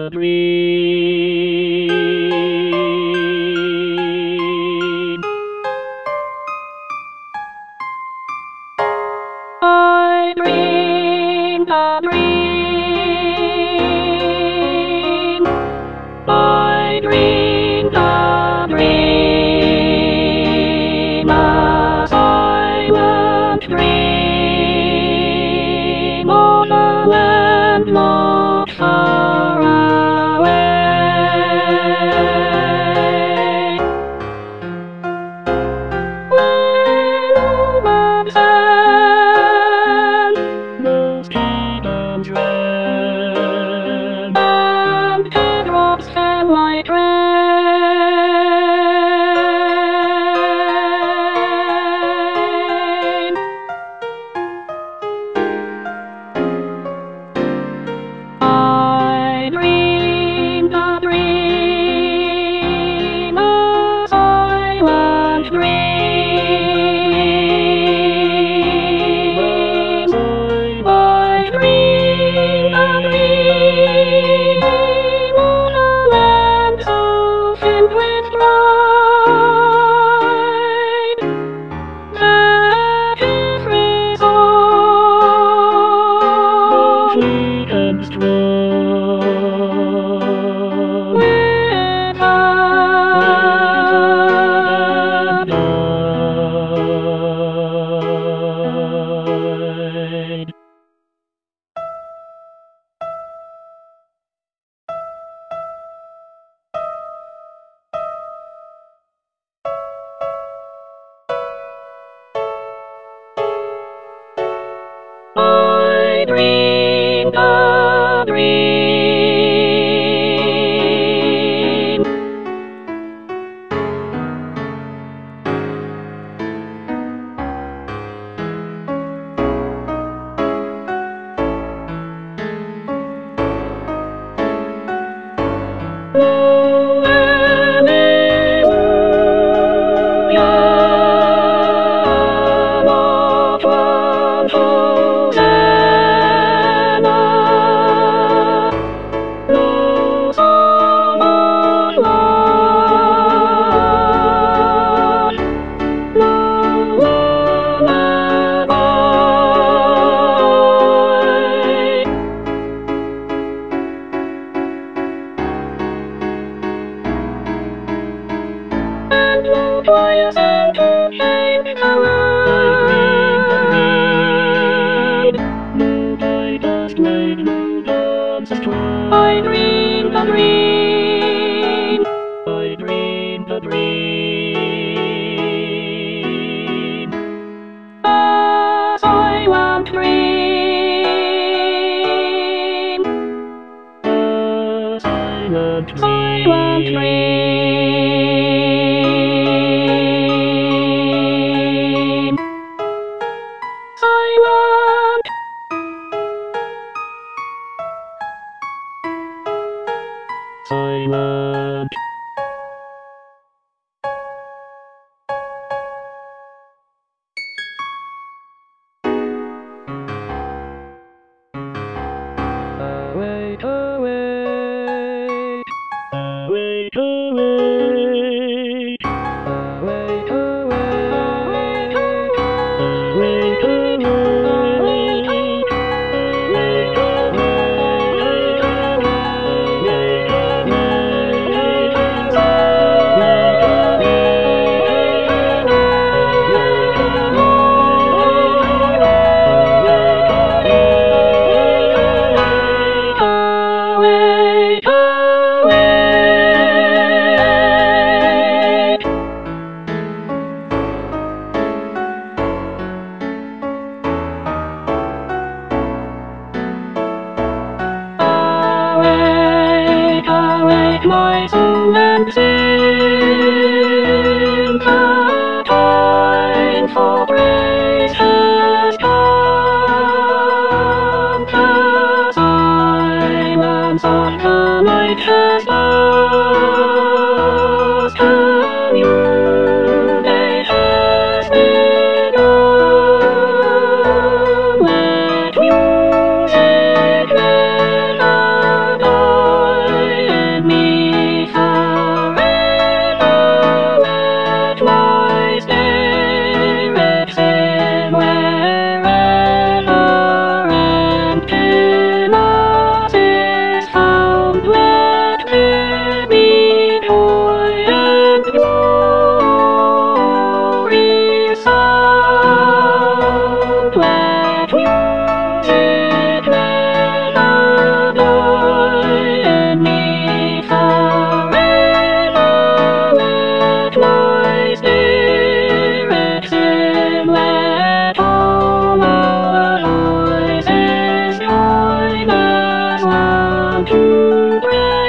a dream. I dreamed a dream. I dreamed a dream, a silent dream on a land not far away, where no man's hand knows heat and dread, and teardrops fell like rain. I dreamed a dream, a silent dream. I dreamed a dream on a land so filled with pride that every song sweet and strong with hand died. I dreamed a dream. Hallelujah, not one Hosanna, no song on love, no lullaby. And no joyous end to change the world. No brightest light, no dancing twirl. I dreamed a dream. I dreamed a dream. A silent dream. A silent dream. Silent dream. Silent. Silent. Wait, wait, wait, wait, wait, my soul and sing, the time for praise has come, the silence of the night has lost, a new day has begun, let music melodize. and bread.